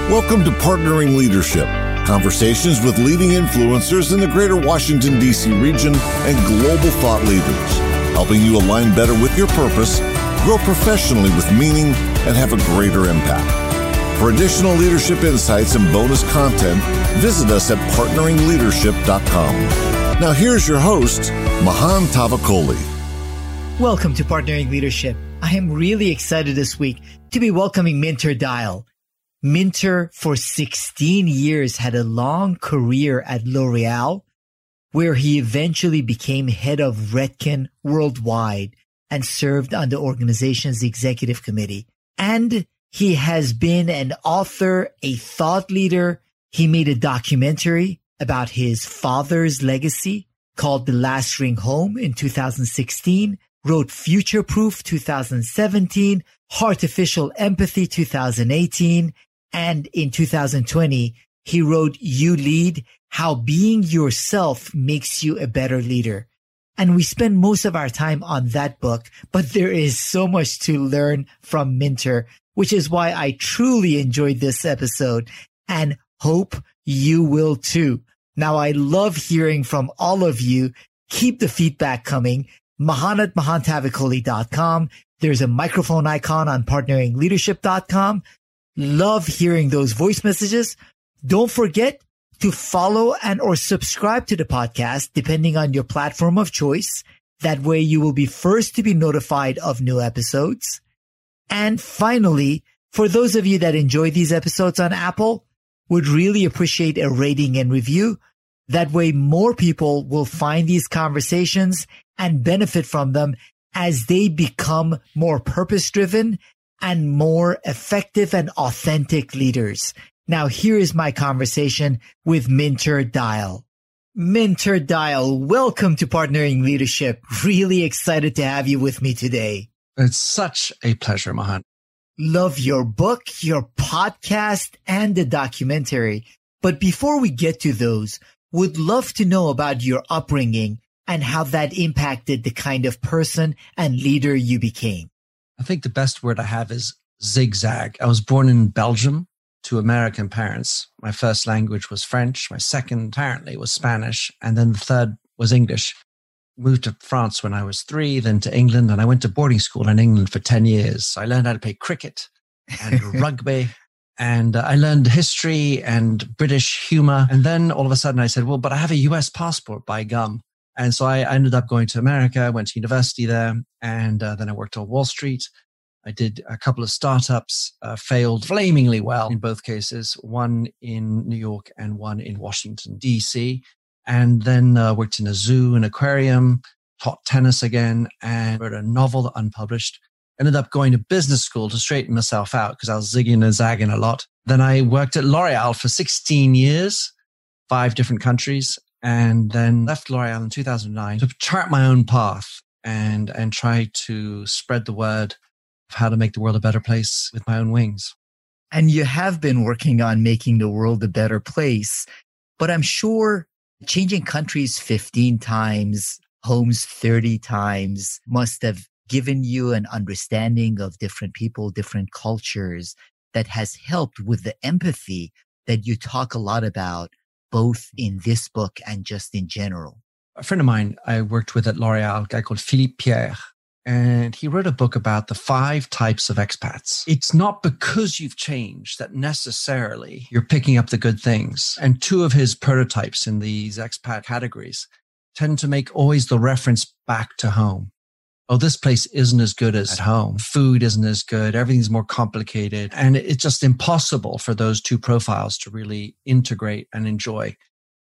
Welcome to Partnering Leadership, conversations with leading influencers in the greater Washington, D.C. region and global thought leaders, helping you align better with your purpose, grow professionally with meaning, and have a greater impact. For additional leadership insights and bonus content, visit us at partneringleadership.com. Now here's your host, Mahan Tavakoli. Welcome to Partnering Leadership. I am really excited this week to be welcoming Minter Dial. Minter, for 16 years, had a long career at L'Oreal, where he eventually became head of Redken worldwide and served on the organization's executive committee. And he has been an author, a thought leader. He made a documentary about his father's legacy called The Last Ring Home in 2016, wrote Future Proof 2017, Heartificial Empathy 2018, and in 2020, he wrote You Lead, How Being Yourself Makes You a Better Leader. And we spend most of our time on that book, but there is so much to learn from Minter, which is why I truly enjoyed this episode and hope you will too. Now, I love hearing from all of you. Keep the feedback coming. mahan@mahantavakoli.com. There's a microphone icon on partneringleadership.com. Love hearing those voice messages. Don't forget to follow and or subscribe to the podcast, depending on your platform of choice. That way you will be first to be notified of new episodes. And finally, for those of you that enjoy these episodes on Apple, would really appreciate a rating and review. That way more people will find these conversations and benefit from them as they become more purpose-driven and more effective and authentic leaders. Now, here is my conversation with Minter Dial. Minter Dial, welcome to Partnering Leadership. Really excited to have you with me today. It's such a pleasure, Mahan. Love your book, your podcast, and the documentary. But before we get to those, would love to know about your upbringing and how that impacted the kind of person and leader you became. I think the best word I have is zigzag. I was born in Belgium to American parents. My first language was French. My second, apparently, was Spanish. And then the third was English. Moved to France when I was 3, then to England. And I went to boarding school in England for 10 years. I learned how to play cricket and rugby. And I learned history and British humor. And then all of a sudden I said, well, but I have a US passport, by gum. And so I ended up going to America. I went to university there. And then I worked on Wall Street. I did a couple of startups, failed flamingly well in both cases, one in New York and one in Washington, D.C. And then worked in a zoo, an aquarium, taught tennis again, and wrote a novel unpublished. Ended up going to business school to straighten myself out because I was zigging and zagging a lot. Then I worked at L'Oreal for 16 years, 5 different countries, and then left L'Oreal in 2009 to chart my own path and try to spread the word of how to make the world a better place with my own wings. And you have been working on making the world a better place, but I'm sure changing countries 15 times, homes 30 times must have given you an understanding of different people, different cultures that has helped with the empathy that you talk a lot about, both in this book and just in general. A friend of mine I worked with at L'Oreal, a guy called Philippe Pierre, and he wrote a book about the 5 types of expats. It's not because you've changed that necessarily you're picking up the good things. And 2 of his prototypes in these expat categories tend to make always the reference back to home. Oh, this place isn't as good as at home. Food isn't as good. Everything's more complicated. And it's just impossible for those 2 profiles to really integrate and enjoy.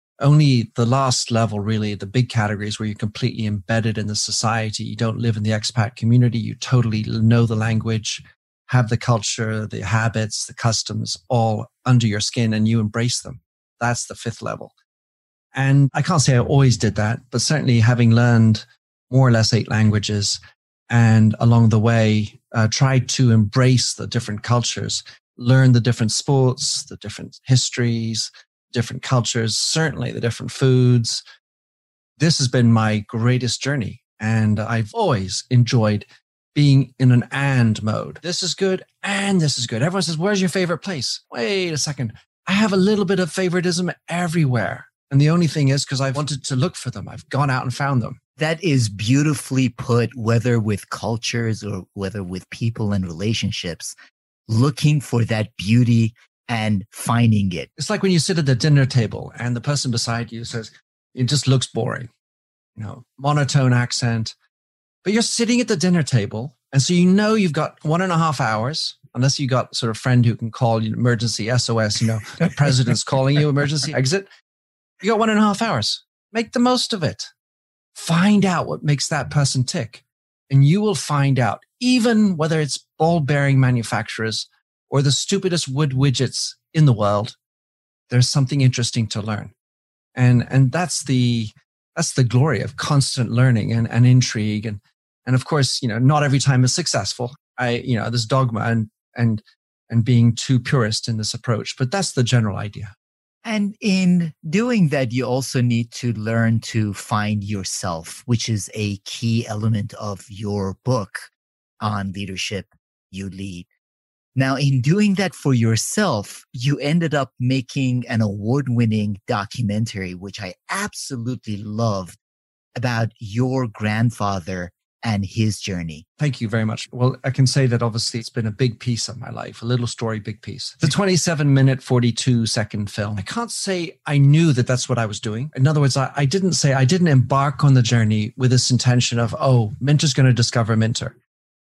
Only the last level, really, the big categories where you're completely embedded in the society. You don't live in the expat community. You totally know the language, have the culture, the habits, the customs all under your skin, and you embrace them. That's the 5th level. And I can't say I always did that, but certainly having learned more or less 8 languages and along the way tried to embrace the different cultures, learn the different sports, the different histories, different cultures, certainly the different foods. This has been my greatest journey. And I've always enjoyed being in an and mode. This is good and this is good. Everyone says, where's your favorite place? Wait a second. I have a little bit of favoritism everywhere. And the only thing is because I wanted to look for them. I've gone out and found them. That is beautifully put, whether with cultures or whether with people and relationships, looking for that beauty and finding it. It's like when you sit at the dinner table and the person beside you says, it just looks boring, monotone accent, but you're sitting at the dinner table. And so you've got 1.5 hours, unless you got sort of friend who can call you emergency SOS, the president's calling you emergency exit. You got 1.5 hours. Make the most of it. Find out what makes that person tick. And you will find out, even whether it's ball bearing manufacturers or the stupidest wood widgets in the world, there's something interesting to learn. And that's the glory of constant learning and intrigue. And of course, not every time is successful. This dogma and being too purist in this approach, but that's the general idea. And in doing that, you also need to learn to find yourself, which is a key element of your book on leadership, You Lead. Now, in doing that for yourself, you ended up making an award-winning documentary, which I absolutely loved, about your grandfather and his journey. Thank you very much. Well, I can say that obviously it's been a big piece of my life, a little story, big piece. It's a 27-minute, 42-second film. I can't say I knew that that's what I was doing. In other words, I didn't embark on the journey with this intention of, Minter's going to discover Minter.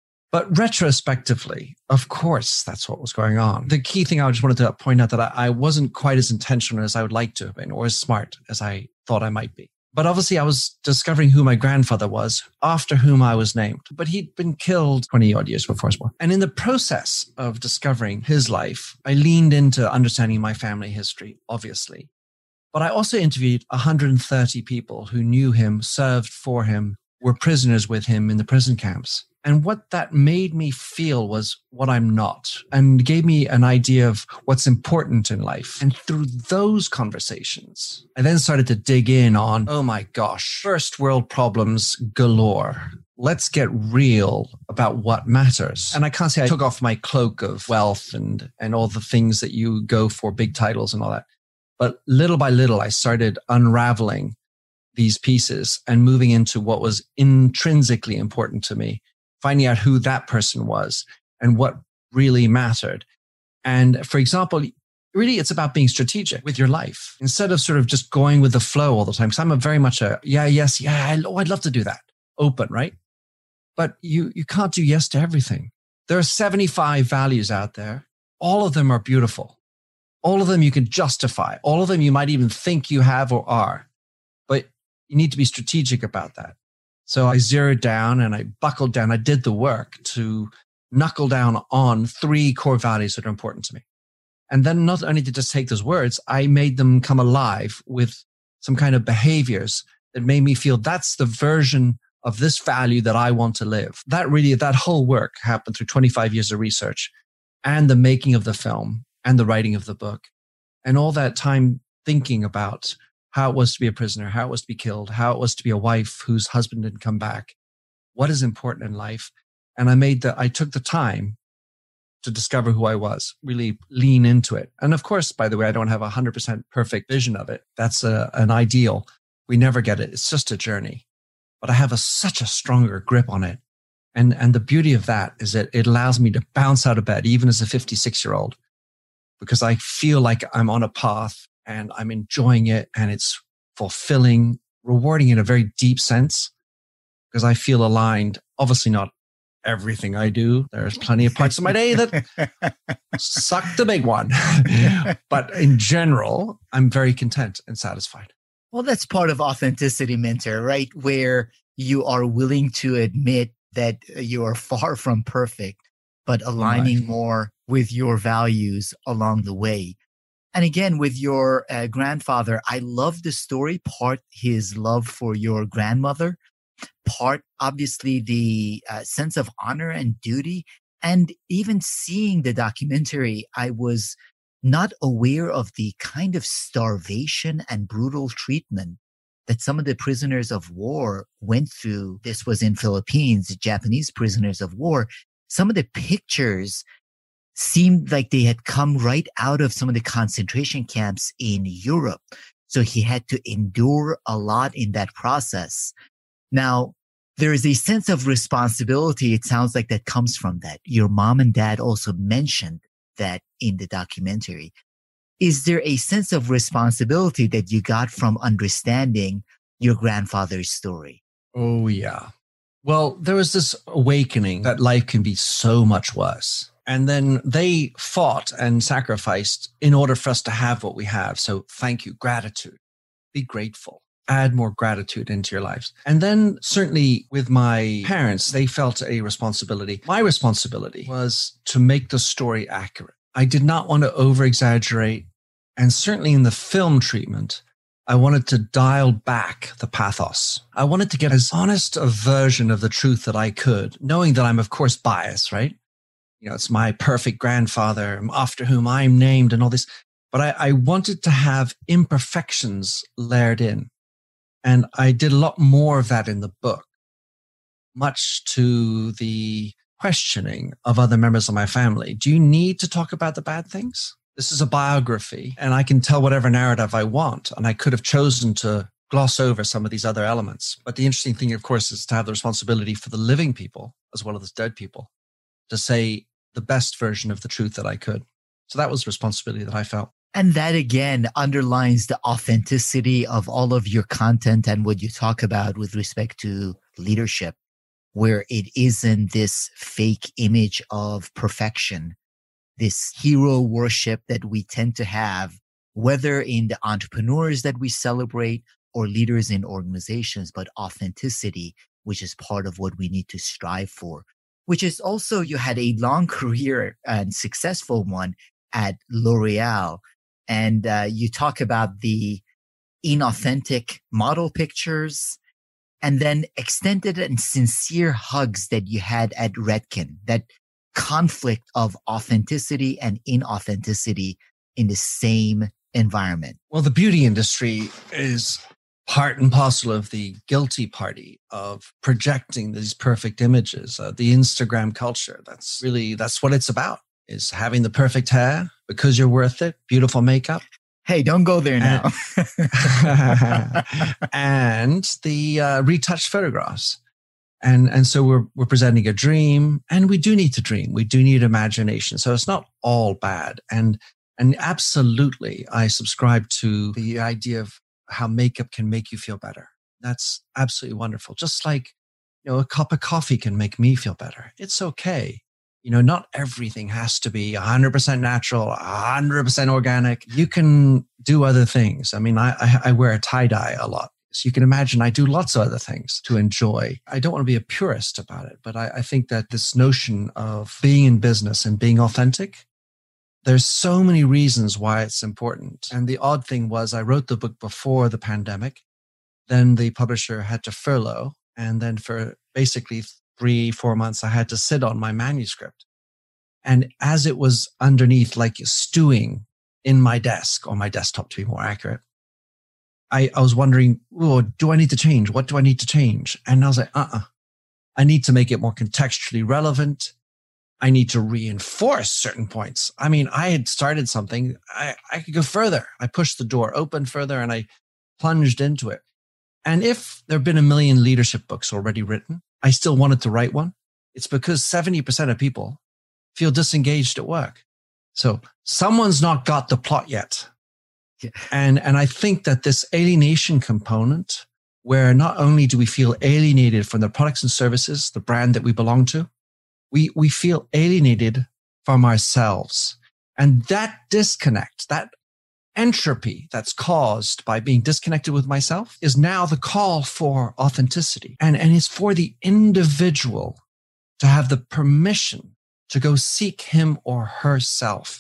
But retrospectively, of course, that's what was going on. The key thing I just wanted to point out that I wasn't quite as intentional as I would like to have been, or as smart as I thought I might be. But obviously, I was discovering who my grandfather was, after whom I was named. But he'd been killed 20-odd years before I was born. And in the process of discovering his life, I leaned into understanding my family history, obviously. But I also interviewed 130 people who knew him, served for him, were prisoners with him in the prison camps. And what that made me feel was what I'm not, and gave me an idea of what's important in life. And through those conversations, I then started to dig in on, oh my gosh, first world problems galore. Let's get real about what matters. And I can't say I took off my cloak of wealth and all the things that you go for, big titles and all that. But little by little, I started unraveling these pieces and moving into what was intrinsically important to me, finding out who that person was and what really mattered. And for example, really it's about being strategic with your life instead of sort of just going with the flow all the time. Because I'm very much I'd love to do that. Open, right? But you can't do yes to everything. There are 75 values out there. All of them are beautiful. All of them you can justify. All of them you might even think you have or are. But you need to be strategic about that. So I zeroed down and I buckled down. I did the work to knuckle down on 3 core values that are important to me. And then not only did I just take those words, I made them come alive with some kind of behaviors that made me feel that's the version of this value that I want to live. That whole work happened through 25 years of research and the making of the film and the writing of the book and all that time thinking about how it was to be a prisoner, how it was to be killed, how it was to be a wife whose husband didn't come back, what is important in life. And I took the time to discover who I was, really lean into it. And of course, by the way, I don't have 100% perfect vision of it. That's an ideal. We never get it. It's just a journey. But I have such a stronger grip on it. And the beauty of that is that it allows me to bounce out of bed, even as a 56-year-old, because I feel like I'm on a path and I'm enjoying it and it's fulfilling, rewarding in a very deep sense because I feel aligned. Obviously not everything I do. There's plenty of parts of my day that suck the big one. But in general, I'm very content and satisfied. Well, that's part of authenticity, Minter, right? Where you are willing to admit that you are far from perfect, but aligning more with your values along the way. And again, with your grandfather, I love the story, part his love for your grandmother, part obviously the sense of honor and duty. And even seeing the documentary, I was not aware of the kind of starvation and brutal treatment that some of the prisoners of war went through. This was in Philippines, Japanese prisoners of war. Some of the pictures seemed like they had come right out of some of the concentration camps in Europe. So he had to endure a lot in that process. Now, there is a sense of responsibility. It sounds like that comes from that. Your mom and dad also mentioned that in the documentary. Is there a sense of responsibility that you got from understanding your grandfather's story? Oh, yeah. Well, there was this awakening that life can be so much worse. And then they fought and sacrificed in order for us to have what we have. So thank you, gratitude, be grateful, add more gratitude into your lives. And then certainly with my parents, they felt a responsibility. My responsibility was to make the story accurate. I did not want to over exaggerate. And certainly in the film treatment, I wanted to dial back the pathos. I wanted to get as honest a version of the truth that I could, knowing that I'm of course biased, right? You know, it's my perfect grandfather after whom I'm named and all this. But I wanted to have imperfections layered in. And I did a lot more of that in the book, much to the questioning of other members of my family. Do you need to talk about the bad things? This is a biography, and I can tell whatever narrative I want. And I could have chosen to gloss over some of these other elements. But the interesting thing, of course, is to have the responsibility for the living people as well as dead people to say the best version of the truth that I could. So that was the responsibility that I felt. And that again underlines the authenticity of all of your content and what you talk about with respect to leadership, where it isn't this fake image of perfection, this hero worship that we tend to have, whether in the entrepreneurs that we celebrate or leaders in organizations, but authenticity, which is part of what we need to strive for, which is also, you had a long career and successful one at L'Oreal. And you talk about the inauthentic model pictures and then extended and sincere hugs that you had at Redken, that conflict of authenticity and inauthenticity in the same environment. Well, the beauty industry is part and parcel of the guilty party of projecting these perfect images, the Instagram culture. That's what it's about, is having the perfect hair because you're worth it, beautiful makeup. Hey, don't go there now. And the retouched photographs. And so we're presenting a dream, and we do need to dream. We do need imagination. So it's not all bad. And absolutely, I subscribe to the idea of how makeup can make you feel better. That's absolutely wonderful. Just like, a cup of coffee can make me feel better. It's okay. Not everything has to be 100% natural, 100% organic. You can do other things. I mean, I wear a tie-dye a lot. So you can imagine I do lots of other things to enjoy. I don't want to be a purist about it, but I think that this notion of being in business and being authentic, there's so many reasons why it's important. And the odd thing was I wrote the book before the pandemic. Then the publisher had to furlough. And then for basically 3-4 months, I had to sit on my manuscript. And as it was underneath, like stewing in my desk, or my desktop to be more accurate, I was wondering, do I need to change? What do I need to change? And I was like, I need to make it more contextually relevant. I need to reinforce certain points. I mean, I had started something. I could go further. I pushed the door open further and I plunged into it. And if there have been 1 million leadership books already written, I still wanted to write one. It's because 70% of people feel disengaged at work. So someone's not got the plot yet. Yeah. And I think that this alienation component, where not only do we feel alienated from the products and services, the brand that we belong to, we feel alienated from ourselves. And that disconnect, that entropy that's caused by being disconnected with myself is now the call for authenticity. And it's for the individual to have the permission to go seek him or herself.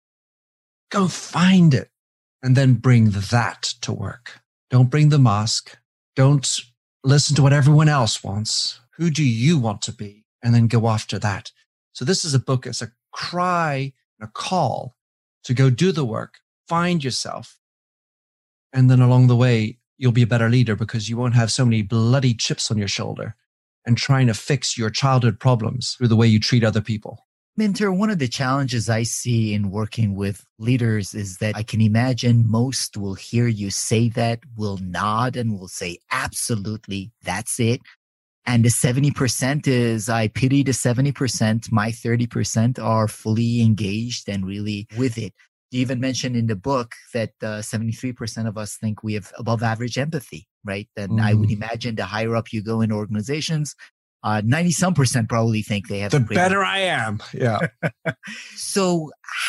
Go find it. And then bring that to work. Don't bring the mask. Don't listen to what everyone else wants. Who do you want to be? And then go after that. So this is a book. It's a cry, a call to go do the work, find yourself. And then along the way, you'll be a better leader because you won't have so many bloody chips on your shoulder and trying to fix your childhood problems through the way you treat other people. Minter, one of the challenges I see in working with leaders is that I can imagine most will hear you say that, will nod and will say, absolutely, that's it. And the 70% is, I pity the 70%. My 30% are fully engaged and really with it. You even mentioned in the book that 73% of us think we have above average empathy, right? And I would imagine the higher up you go in organizations, 90-some% probably think they have. The better I am. Yeah. So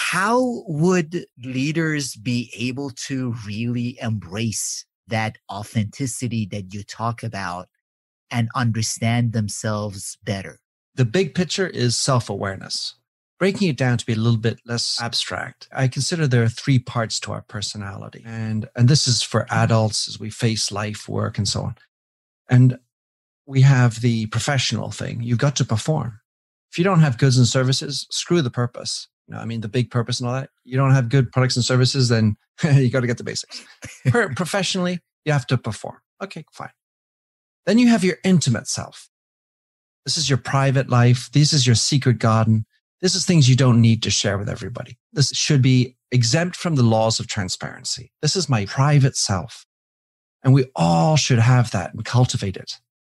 how would leaders be able to really embrace that authenticity that you talk about and understand themselves better? The big picture is self-awareness. Breaking it down to be a little bit less abstract, I consider there are 3 parts to our personality. And this is for adults as we face life, work, and so on. And we have the professional thing. You've got to perform. If you don't have goods and services, screw the purpose. The big purpose and all that. You don't have good products and services, then you got to get the basics. Professionally, you have to perform. Okay, fine. Then you have your intimate self. This is your private life. This is your secret garden. This is things you don't need to share with everybody. This should be exempt from the laws of transparency. This is my private self. And we all should have that and cultivate it.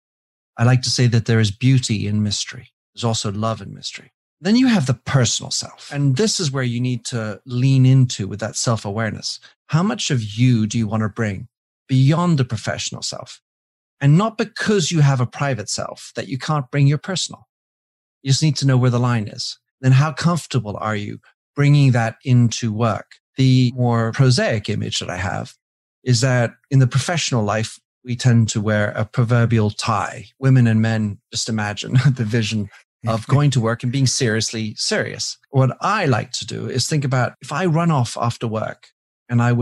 I like to say that there is beauty in mystery. There's also love in mystery. Then you have the personal self. And this is where you need to lean into with that self-awareness. How much of you do you want to bring beyond the professional self? And not because you have a private self that you can't bring your personal. You just need to know where the line is. Then how comfortable are you bringing that into work? The more prosaic image that I have is that in the professional life, we tend to wear a proverbial tie. Women and men, just imagine the vision of going to work and being seriously serious. What I like to do is think about if I run off after work and I'd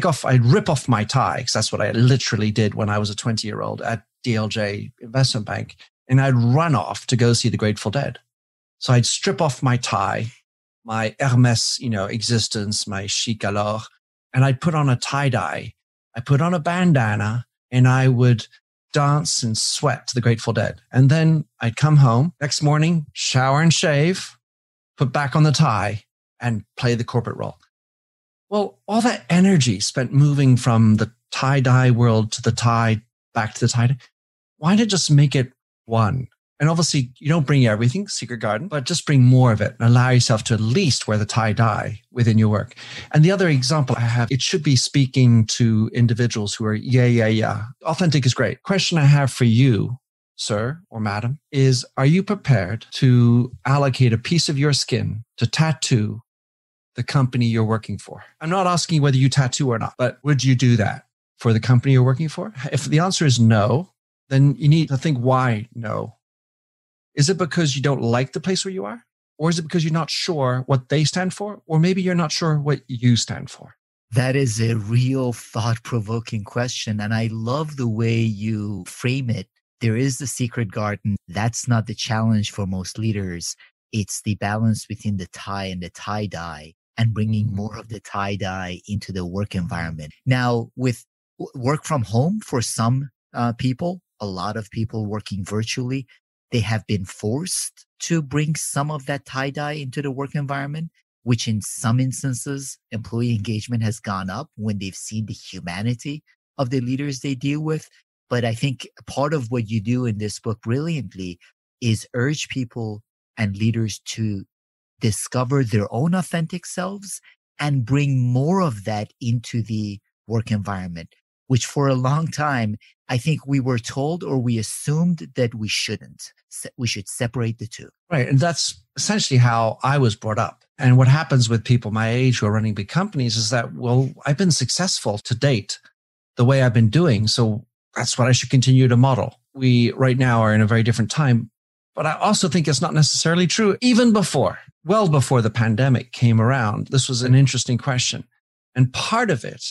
rip off my tie, because that's what I literally did when I was a 20-year-old at DLJ Investment Bank, and I'd run off to go see the Grateful Dead. So I'd strip off my tie, my Hermes, existence, my chic alors, and I'd put on a tie-dye. I put on a bandana, and I would dance and sweat to the Grateful Dead. And then I'd come home next morning, shower and shave, put back on the tie, and play the corporate role. Well, all that energy spent moving from the tie-dye world to the tie, back to the tie, why not just make it one? And obviously, you don't bring everything, secret garden, but just bring more of it and allow yourself to at least wear the tie-dye within your work. And the other example I have, it should be speaking to individuals who are, yeah. Authentic is great. Question I have for you, sir or madam, is are you prepared to allocate a piece of your skin to tattoo the company you're working for? I'm not asking whether you tattoo or not, but would you do that for the company you're working for? If the answer is no, then you need to think why no. Is it because you don't like the place where you are? Or is it because you're not sure what they stand for? Or maybe you're not sure what you stand for? That is a real thought-provoking question. And I love the way you frame it. There is the secret garden. That's not the challenge for most leaders. It's the balance between the tie and the tie-dye and bringing more of the tie-dye into the work environment. Now, with work from home for some people, a lot of people working virtually, they have been forced to bring some of that tie-dye into the work environment, which in some instances, employee engagement has gone up when they've seen the humanity of the leaders they deal with. But I think part of what you do in this book brilliantly is urge people and leaders to discover their own authentic selves and bring more of that into the work environment, which for a long time, I think we were told or we assumed that we shouldn't. We should separate the two. Right. And that's essentially how I was brought up. And what happens with people my age who are running big companies is that, well, I've been successful to date the way I've been doing. So that's what I should continue to model. We right now are in a very different time. But I also think it's not necessarily true. Even well before the pandemic came around, this was an interesting question. And part of it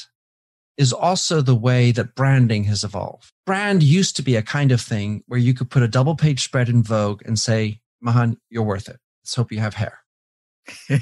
is also the way that branding has evolved. Brand used to be a kind of thing where you could put a double-page spread in Vogue and say, Mahan, you're worth it. Let's hope you have hair.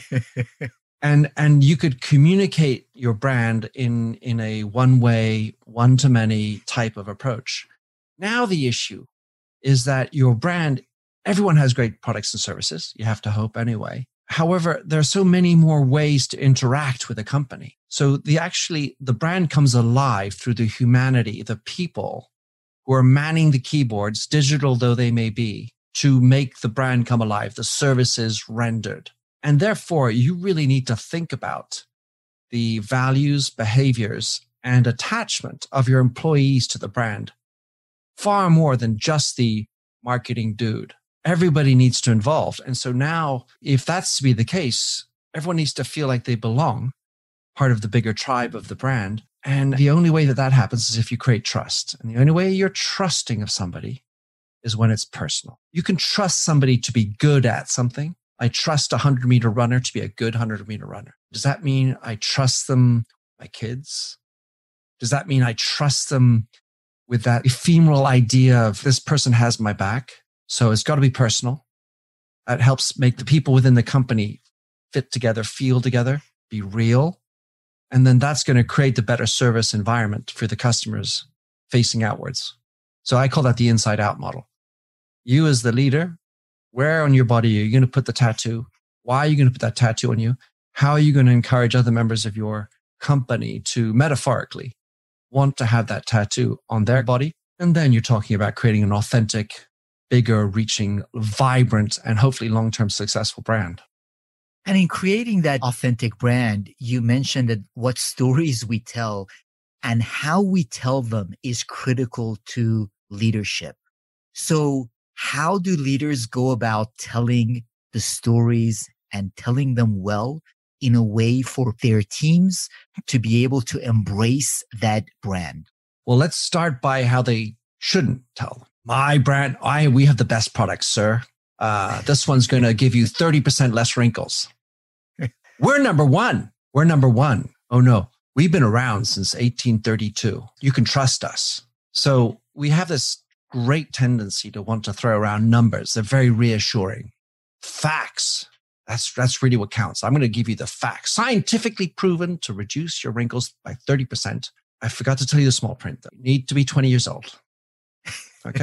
And you could communicate your brand in a one one-to-many type of approach. Now the issue is that your brand, everyone has great products and services. You have to hope anyway. However, there are so many more ways to interact with a company. So the brand comes alive through the humanity, the people who are manning the keyboards, digital though they may be, to make the brand come alive, the services rendered. And therefore, you really need to think about the values, behaviors, and attachment of your employees to the brand far more than just the marketing dude. Everybody needs to involve. And so now, if that's to be the case, everyone needs to feel like they belong, part of the bigger tribe of the brand. And the only way that that happens is if you create trust. And the only way you're trusting of somebody is when it's personal. You can trust somebody to be good at something. I trust a 100-meter runner to be a good 100-meter runner. Does that mean I trust them, my kids? Does that mean I trust them with that ephemeral idea of this person has my back? So it's got to be personal. That helps make the people within the company fit together, feel together, be real. And then that's going to create the better service environment for the customers facing outwards. So I call that the inside out model. You as the leader, where on your body are you going to put the tattoo? Why are you going to put that tattoo on you? How are you going to encourage other members of your company to metaphorically want to have that tattoo on their body? And then you're talking about creating an authentic, bigger, reaching, vibrant, and hopefully long-term successful brand. And in creating that authentic brand, you mentioned that what stories we tell and how we tell them is critical to leadership. So how do leaders go about telling the stories and telling them well in a way for their teams to be able to embrace that brand? Well, let's start by how they shouldn't tell them. My brand, we have the best products, sir. This one's going to give you 30% less wrinkles. We're number one. We're number one. Oh no, we've been around since 1832. You can trust us. So we have this great tendency to want to throw around numbers. They're very reassuring. Facts. That's really what counts. I'm going to give you the facts. Scientifically proven to reduce your wrinkles by 30%. I forgot to tell you the small print though. You need to be 20 years old. Okay.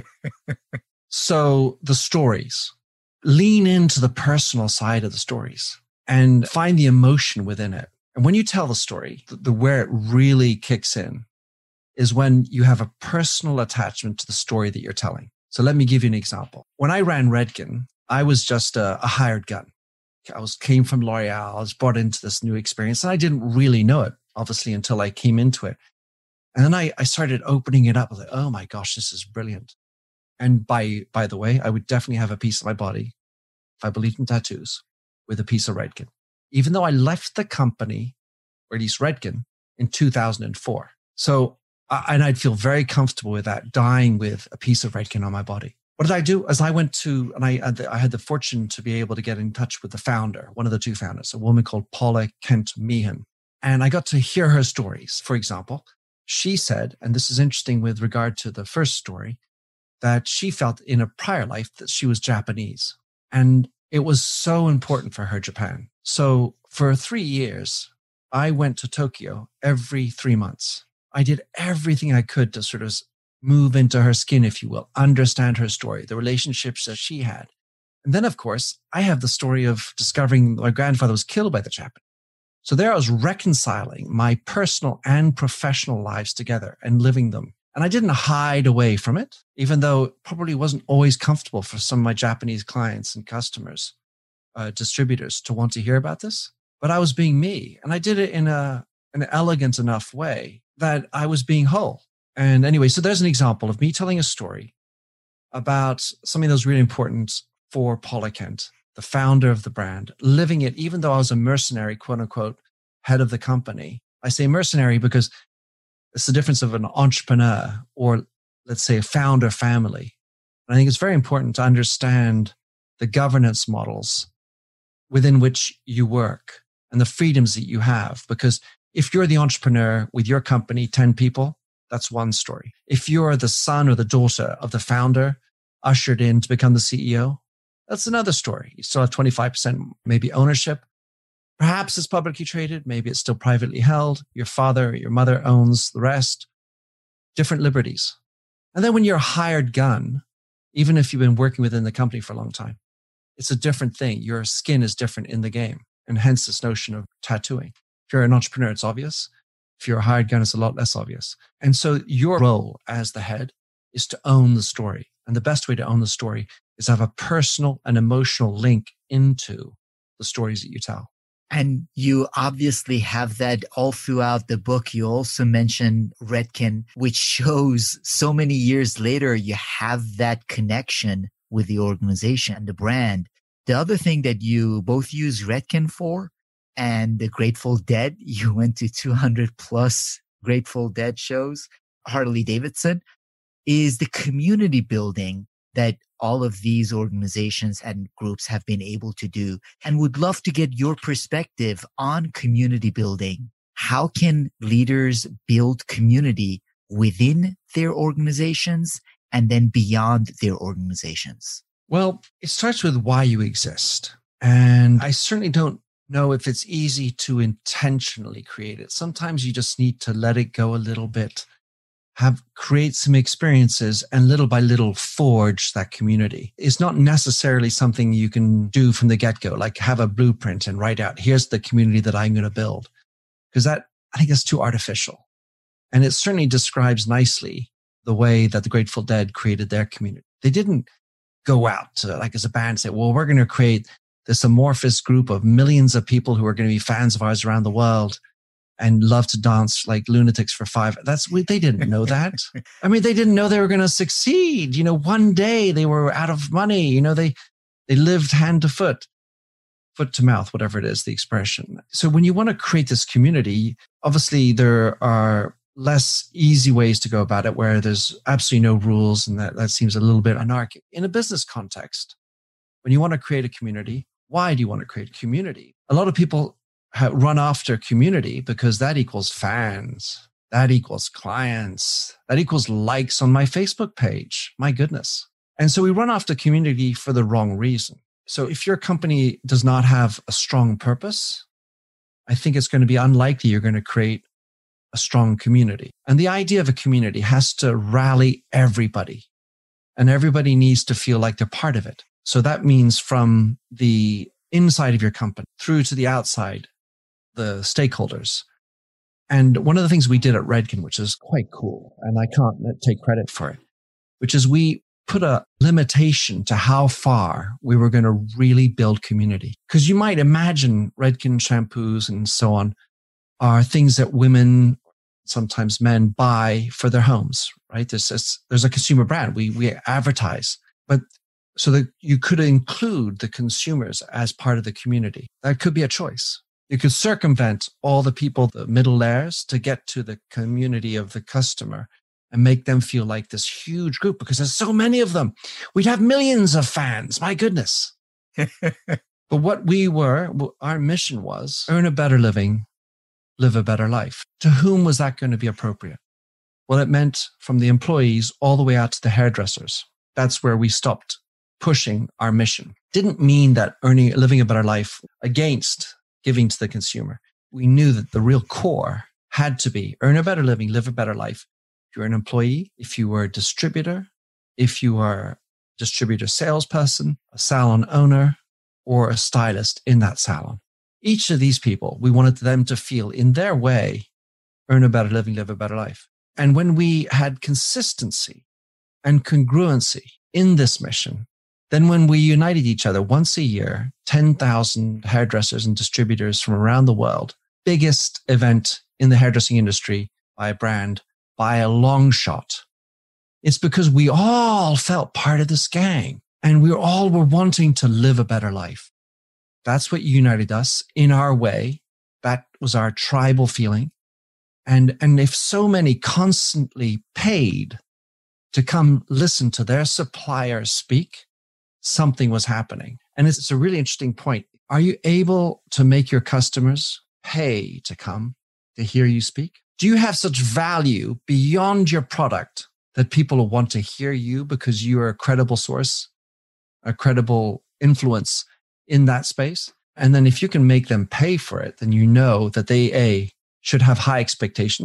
So the stories, lean into the personal side of the stories and find the emotion within it. And when you tell the story, the where it really kicks in is when you have a personal attachment to the story that you're telling. So let me give you an example. When I ran Redken, I was just a hired gun. Came from L'Oreal. I was brought into this new experience and I didn't really know it, obviously, until I came into it. And then I started opening it up. I was like, oh my gosh, this is brilliant. And by the way, I would definitely have a piece of my body, if I believed in tattoos, with a piece of Redken. Even though I left the company, or at least Redken, in 2004. So, and I'd feel very comfortable with that, dying with a piece of Redken on my body. What did I do? As I went to, and I had the fortune to be able to get in touch with the founder, one of the two founders, a woman called Paula Kent Meehan. And I got to hear her stories. For example, she said, and this is interesting with regard to the first story, that she felt in a prior life that she was Japanese. And it was so important for her, Japan. So for 3 years, I went to Tokyo every 3 months. I did everything I could to sort of move into her skin, if you will, understand her story, the relationships that she had. And then, of course, I have the story of discovering my grandfather was killed by the Japanese. So there I was reconciling my personal and professional lives together and living them. And I didn't hide away from it, even though it probably wasn't always comfortable for some of my Japanese clients and customers, distributors to want to hear about this. But I was being me. And I did it in an elegant enough way that I was being whole. And anyway, so there's an example of me telling a story about something that was really important for Paula Kent, the founder of the brand, living it, even though I was a mercenary, quote unquote, head of the company. I say mercenary because it's the difference of an entrepreneur or, let's say, a founder family. And I think it's very important to understand the governance models within which you work and the freedoms that you have. Because if you're the entrepreneur with your company, 10 people, that's one story. If you're the son or the daughter of the founder, ushered in to become the CEO, that's another story. You still have 25% maybe ownership. Perhaps it's publicly traded. Maybe it's still privately held. Your father or your mother owns the rest. different liberties. And then when you're a hired gun, even if you've been working within the company for a long time, it's a different thing. Your skin is different in the game. And hence this notion of tattooing. If you're an entrepreneur, it's obvious. If you're a hired gun, it's a lot less obvious. And so your role as the head is to own the story. And the best way to own the story is have a personal and emotional link into the stories that you tell. And you obviously have that all throughout the book. You also mentioned Redken, which shows so many years later, you have that connection with the organization and the brand. The other thing that you both use Redken for, and the Grateful Dead, you went to 200 plus Grateful Dead shows, Harley Davidson, is the community building that all of these organizations and groups have been able to do. And would love to get your perspective on community building. How can leaders build community within their organizations and then beyond their organizations? Well, it starts with why you exist. And I certainly don't know if it's easy to intentionally create it. Sometimes you just need to let it go a little bit, create some experiences, and little by little forge that community. It's not necessarily something you can do from the get-go, like have a blueprint and write out, here's the community that I'm going to build. Because I think that's too artificial. And it certainly describes nicely the way that the Grateful Dead created their community. They didn't go out to, like as a band, say, well, we're going to create this amorphous group of millions of people who are going to be fans of ours around the world and love to dance like lunatics for 5. They didn't know that. I mean, they didn't know they were going to succeed. You know, one day they were out of money. You know, they lived hand to foot to mouth, whatever it is, the expression. So when you want to create this community, obviously there are less easy ways to go about it where there's absolutely no rules, and that seems a little bit anarchic. In a business context, when you want to create a community, why do you want to create a community? A lot of people run after community because that equals fans, that equals clients, that equals likes on my Facebook page. My goodness. And so we run after community for the wrong reason. So if your company does not have a strong purpose, I think it's going to be unlikely you're going to create a strong community. And the idea of a community has to rally everybody, and everybody needs to feel like they're part of it. So that means from the inside of your company through to the outside, the stakeholders. And one of the things we did at Redken, which is quite cool, and I can't take credit for it, which is we put a limitation to how far we were going to really build community. Because you might imagine Redken shampoos and so on are things that women, sometimes men, buy for their homes, right? There's a consumer brand. We advertise, but so that you could include the consumers as part of the community. That could be a choice. You could circumvent all the people, the middle layers, to get to the community of the customer and make them feel like this huge group because there's so many of them. We'd have millions of fans. My goodness. But our mission was earn a better living, live a better life. To whom was that going to be appropriate? Well, it meant from the employees all the way out to the hairdressers. That's where we stopped pushing our mission. Didn't mean that living a better life against giving to the consumer. We knew that the real core had to be earn a better living, live a better life. If you're an employee, if you were a distributor, if you are a distributor salesperson, a salon owner, or a stylist in that salon. Each of these people, we wanted them to feel in their way, earn a better living, live a better life. And when we had consistency and congruency in this mission, then when we united each other once a year, 10,000 hairdressers and distributors from around the world, biggest event in the hairdressing industry by a brand, by a long shot. It's because we all felt part of this gang and we all were wanting to live a better life. That's what united us in our way. That was our tribal feeling. And if so many constantly paid to come listen to their suppliers speak, something was happening. And it's a really interesting point. Are you able to make your customers pay to come to hear you speak? Do you have such value beyond your product that people will want to hear you because you are a credible source, a credible influence in that space? And then if you can make them pay for it, then you know that they, should have high expectations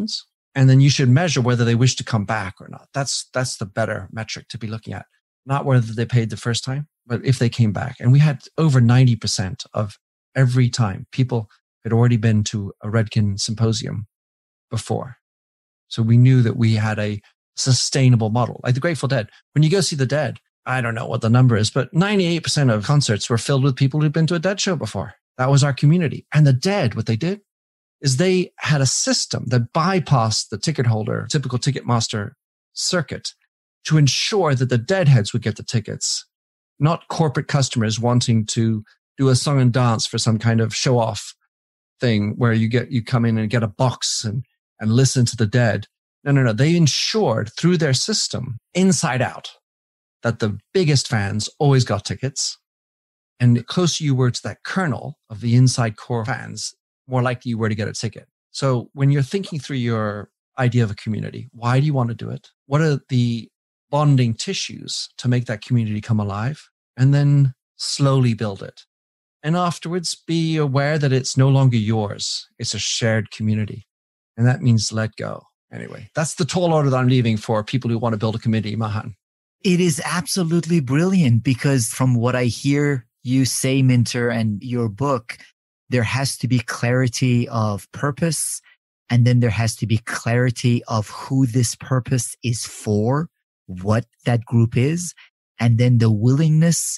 And then you should measure whether they wish to come back or not. That's the better metric to be looking at. Not whether they paid the first time, but if they came back. And we had over 90% of every time people had already been to a Redken symposium before. So we knew that we had a sustainable model. Like the Grateful Dead. When you go see the Dead, I don't know what the number is, but 98% of concerts were filled with people who'd been to a Dead show before. That was our community. And the Dead, what they did is they had a system that bypassed the ticket holder, typical Ticketmaster circuit, to ensure that the Deadheads would get the tickets, not corporate customers wanting to do a song and dance for some kind of show off thing where you come in and get a box and listen to the Dead. No. They ensured through their system, inside out, that the biggest fans always got tickets. And the closer you were to that kernel of the inside core fans, more likely you were to get a ticket. So when you're thinking through your idea of a community, why do you want to do it? What are the bonding tissues to make that community come alive? And then slowly build it. And afterwards, be aware that it's no longer yours. It's a shared community. And that means let go. Anyway, that's the tall order that I'm leaving for people who want to build a community, Mahan. It is absolutely brilliant because from what I hear you say, Minter, and your book, there has to be clarity of purpose. And then there has to be clarity of who this purpose is for, what that group is, and then the willingness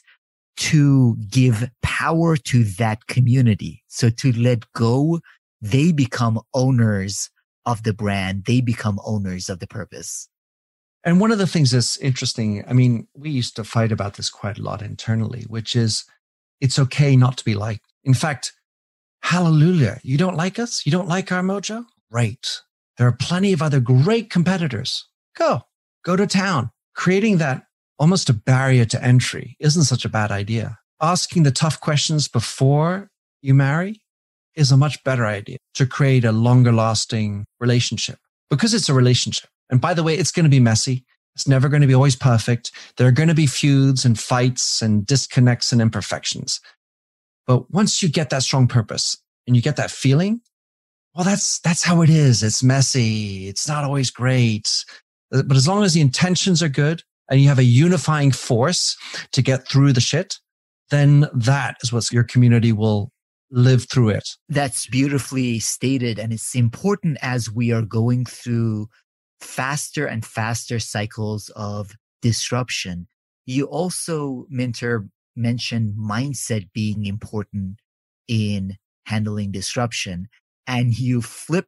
to give power to that community. So to let go, they become owners of the brand. They become owners of the purpose. And one of the things that's interesting, I mean, we used to fight about this quite a lot internally, which is it's okay not to be liked. In fact, hallelujah, you don't like us? You don't like our mojo? Great. There are plenty of other great competitors. Go to town. Creating that almost a barrier to entry isn't such a bad idea. Asking the tough questions before you marry is a much better idea to create a longer lasting relationship, because it's a relationship. And by the way, it's going to be messy. It's never going to be always perfect. There are going to be feuds and fights and disconnects and imperfections. But once you get that strong purpose and you get that feeling, well, that's how it is. It's messy. It's not always great. But as long as the intentions are good and you have a unifying force to get through the shit, then that is what your community will live through it. That's beautifully stated. And it's important as we are going through faster and faster cycles of disruption. You also, Minter, mentioned mindset being important in handling disruption. And you flip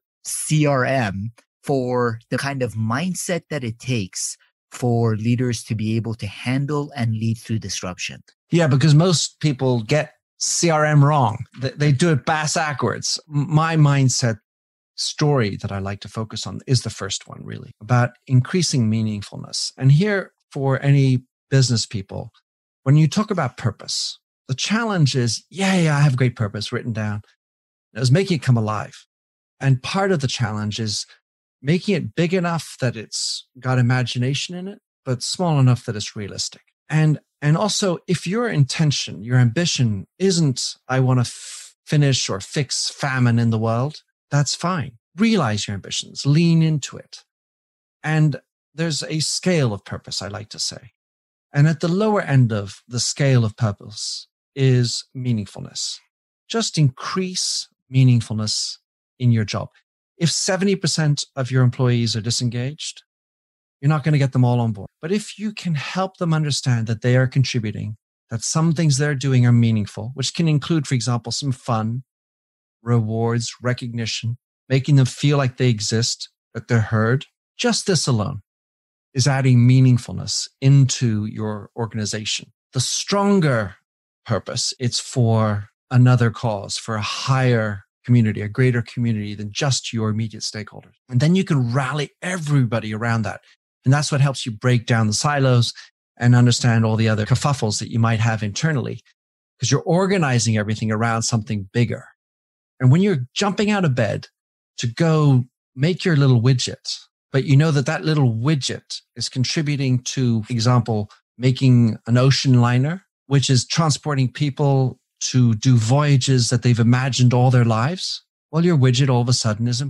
CRM for the kind of mindset that it takes for leaders to be able to handle and lead through disruption. Yeah, because most people get CRM wrong. They do it backwards. My mindset story that I like to focus on is the first one, really, about increasing meaningfulness. And here, for any business people, when you talk about purpose, the challenge is, yeah, I have great purpose written down. It's making it come alive. And part of the challenge is making it big enough that it's got imagination in it, but small enough that it's realistic. And also, if your intention, your ambition isn't, I want to finish or fix famine in the world, that's fine. Realize your ambitions, lean into it. And there's a scale of purpose, I like to say. And at the lower end of the scale of purpose is meaningfulness. Just increase meaningfulness in your job. If 70% of your employees are disengaged, you're not going to get them all on board. But if you can help them understand that they are contributing, that some things they're doing are meaningful, which can include, for example, some fun, rewards, recognition, making them feel like they exist, that they're heard, just this alone is adding meaningfulness into your organization. The stronger purpose, it's for another cause, for a higher community, a greater community than just your immediate stakeholders. And then you can rally everybody around that. And that's what helps you break down the silos and understand all the other kerfuffles that you might have internally, because you're organizing everything around something bigger. And when you're jumping out of bed to go make your little widget, but you know that that little widget is contributing to, for example, making an ocean liner, which is transporting people to do voyages that they've imagined all their lives, well, your widget all of a sudden is important.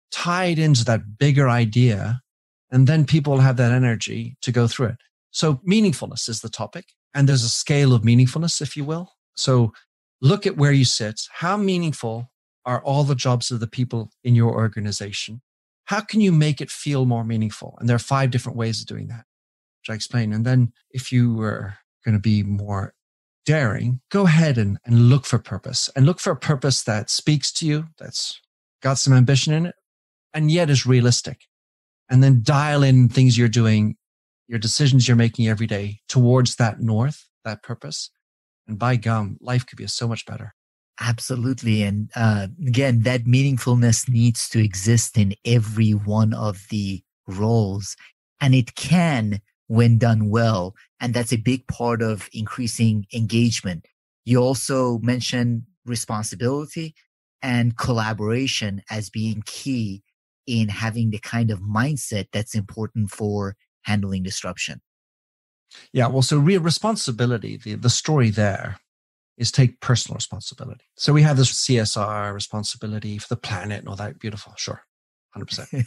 tie it into that bigger idea, and then people have that energy to go through it. So meaningfulness is the topic, and there's a scale of meaningfulness, if you will. So look at where you sit. How meaningful are all the jobs of the people in your organization? How can you make it feel more meaningful? And there are 5 different ways of doing that, which I explain. And then if you were going to be more daring, go ahead and look for purpose, and look for a purpose that speaks to you, that's got some ambition in it, and yet is realistic. And then dial in things you're doing, your decisions you're making every day towards that north, that purpose. And by gum, life could be so much better. Absolutely. And again, that meaningfulness needs to exist in every one of the roles. And it can when done well. And that's a big part of increasing engagement. You also mentioned responsibility and collaboration as being key in having the kind of mindset that's important for handling disruption. Yeah, well, so real responsibility, the story there is take personal responsibility. So we have this CSR responsibility for the planet and all that. Beautiful. Sure. 100%.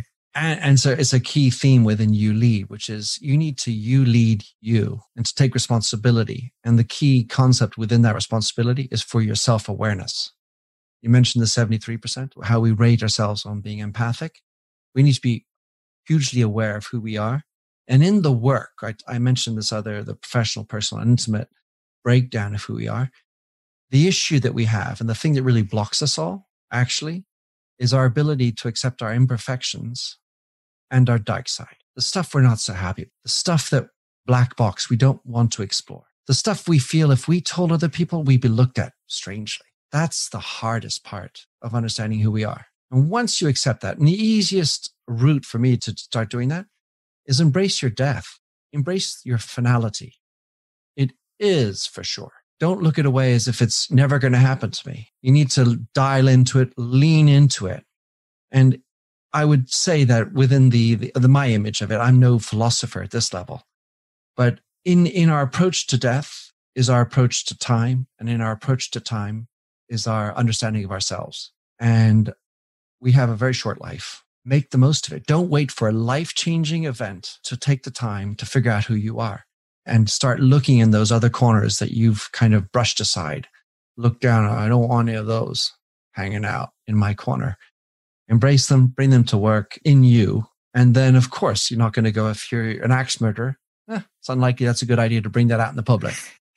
and so it's a key theme within You Lead, which is you need to you lead you and to take responsibility. And the key concept within that responsibility is for your self-awareness. You mentioned the 73%, how we rate ourselves on being empathic. We need to be hugely aware of who we are. And in the work, I mentioned the professional, personal, and intimate breakdown of who we are. The issue that we have, and the thing that really blocks us all, actually, is our ability to accept our imperfections and our dark side. The stuff we're not so happy with, the stuff that black box we don't want to explore, the stuff we feel if we told other people, we'd be looked at strangely. That's the hardest part of understanding who we are. And once you accept that, and the easiest route for me to start doing that is embrace your death, embrace your finality. It is for sure. Don't look at it away as if it's never going to happen to me. You need to dial into it, lean into it. And I would say that within the my image of it, I'm no philosopher at this level, but in our approach to death is our approach to time, and in our approach to time is our understanding of ourselves. And we have a very short life. Make the most of it. Don't wait for a life-changing event to take the time to figure out who you are and start looking in those other corners that you've kind of brushed aside. Look down. I don't want any of those hanging out in my corner. Embrace them, bring them to work in you. And then, of course, you're not going to go, if you're an axe murderer, it's unlikely that's a good idea to bring that out in the public.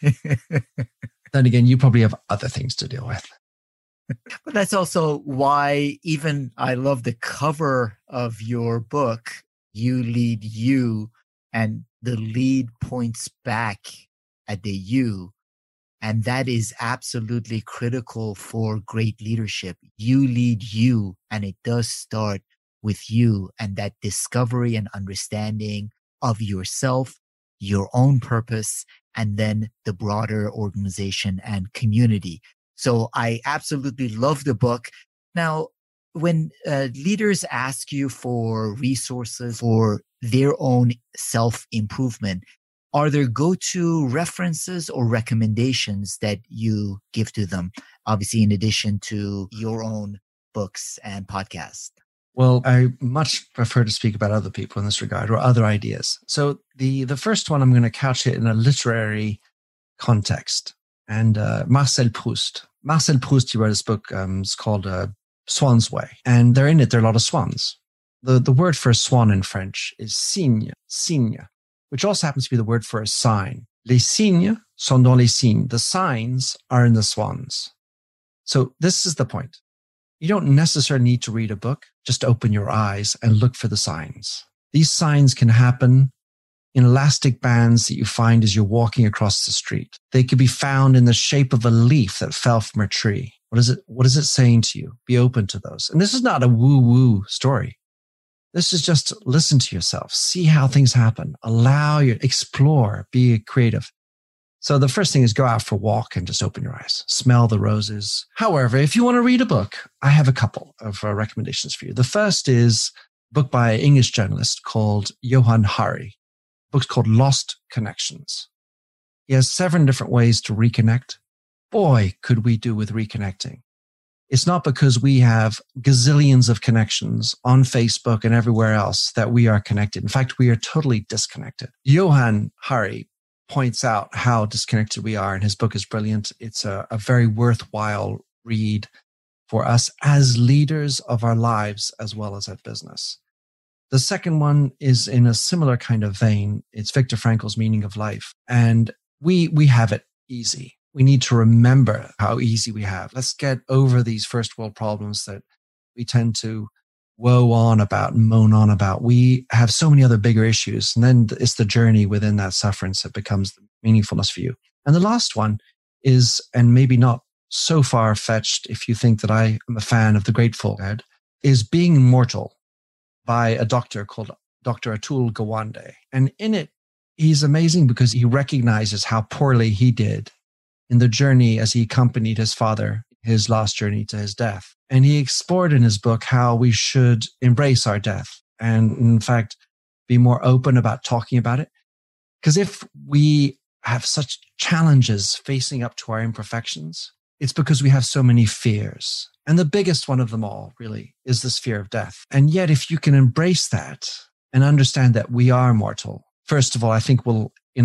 Then again, you probably have other things to deal with. But that's also why even I love the cover of your book, You Lead You, and the lead points back at the you. And that is absolutely critical for great leadership. You lead you, and it does start with you and that discovery and understanding of yourself, your own purpose, and then the broader organization and community. So I absolutely love the book. Now, when leaders ask you for resources for their own self-improvement, are there go-to references or recommendations that you give to them? Obviously, in addition to your own books and podcasts. Well, I much prefer to speak about other people in this regard or other ideas. So the first one, I'm going to couch it in a literary context. And Marcel Proust, he wrote this book. It's called Swan's Way. And there are a lot of swans. The word for a swan in French is cygne, which also happens to be the word for a sign. Les signes sont dans les signes. The signs are in the swans. So this is the point. You don't necessarily need to read a book. Just open your eyes and look for the signs. These signs can happen in elastic bands that you find as you're walking across the street. They could be found in the shape of a leaf that fell from a tree. What is it saying to you? Be open to those. And this is not a woo-woo story. This is just listen to yourself. See how things happen. Explore, be creative. So the first thing is go out for a walk and just open your eyes. Smell the roses. However, if you want to read a book, I have a couple of recommendations for you. The first is a book by an English journalist called Johann Hari. The book's called Lost Connections. He has 7 different ways to reconnect. Boy, could we do with reconnecting. It's not because we have gazillions of connections on Facebook and everywhere else that we are connected. In fact, we are totally disconnected. Johann Hari points out how disconnected we are, and his book is brilliant. It's a very worthwhile read for us as leaders of our lives as well as at business. The second one is in a similar kind of vein. It's Viktor Frankl's Meaning of Life. And we have it easy. We need to remember how easy we have. Let's get over these first world problems that we tend to woe on about and moan on about. We have so many other bigger issues. And then it's the journey within that sufferance that becomes the meaningfulness for you. And the last one is, and maybe not so far-fetched if you think that I am a fan of the Grateful Dead, is Being Immortal by a doctor called Dr. Atul Gawande. And in it, he's amazing because he recognizes how poorly he did in the journey as he accompanied his father, his last journey to his death. And he explored in his book how we should embrace our death and, in fact, be more open about talking about it. Because if we have such challenges facing up to our imperfections, it's because we have so many fears. And the biggest one of them all, really, is this fear of death. And yet, if you can embrace that and understand that we are mortal, first of all, I think in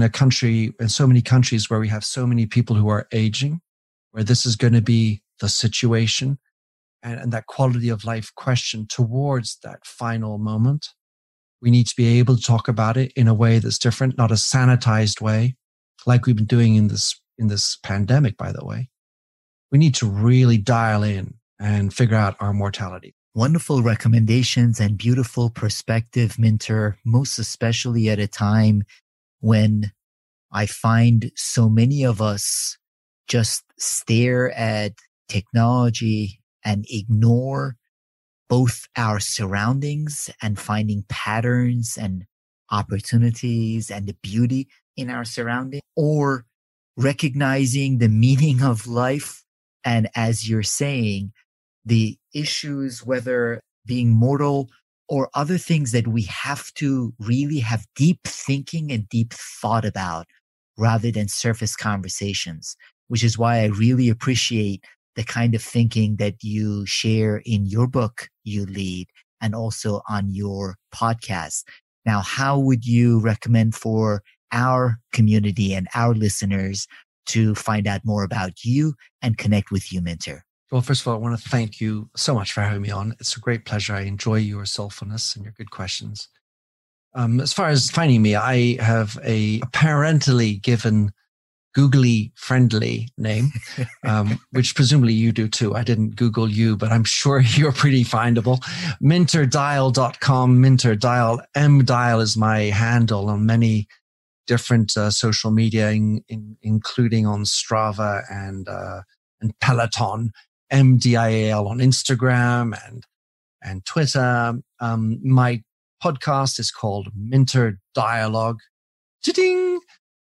so many countries where we have so many people who are aging, where this is going to be the situation and that quality of life question towards that final moment, we need to be able to talk about it in a way that's different, not a sanitized way, like we've been doing in this pandemic, by the way. We need to really dial in and figure out our mortality. Wonderful recommendations and beautiful perspective, Minter, most especially at a time when I find so many of us just stare at technology and ignore both our surroundings and finding patterns and opportunities and the beauty in our surroundings, or recognizing the meaning of life. And as you're saying, the issues, whether being mortal or other things that we have to really have deep thinking and deep thought about rather than surface conversations, which is why I really appreciate the kind of thinking that you share in your book, You Lead, and also on your podcast. Now, how would you recommend for our community and our listeners to find out more about you and connect with you, Minter? Well, first of all, I want to thank you so much for having me on. It's a great pleasure. I enjoy your soulfulness and your good questions. As far as finding me, I have a parentally given googly friendly name, which presumably you do too. I didn't Google you, but I'm sure you're pretty findable. MinterDial.com, MinterDial. MDial is my handle on many different social media, including on Strava and Peloton. MDIAL on Instagram and Twitter. My podcast is called Minter Dialogue. Cha-ding!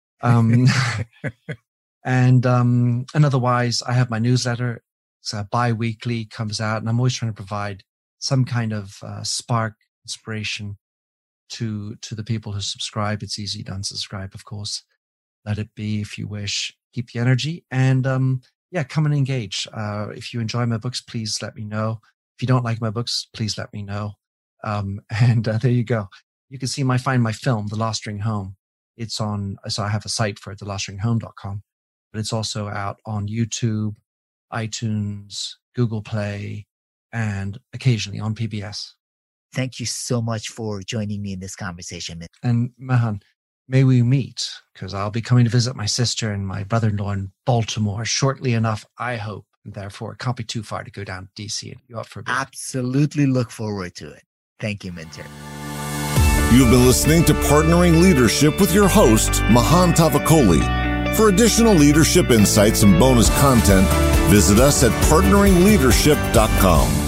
And otherwise, I have my newsletter. It's bi-weekly, comes out, and I'm always trying to provide some kind of spark, inspiration to the people who subscribe. It's easy to unsubscribe, of course. Let it be if you wish. Keep the energy and come and engage. If you enjoy my books, please let me know. If you don't like my books, please let me know. There you go. You can find my film, The Lost Ring Home. It's on, so I have a site for it, thelostringhome.com, but it's also out on YouTube, iTunes, Google Play, and occasionally on PBS. Thank you so much for joining me in this conversation. And Mahan, may we meet, because I'll be coming to visit my sister and my brother-in-law in Baltimore shortly enough, I hope. And therefore, it can't be too far to go down to DC. You up for a bit? Absolutely look forward to it. Thank you, Minter. You've been listening to Partnering Leadership with your host, Mahan Tavakoli. For additional leadership insights and bonus content, visit us at partneringleadership.com.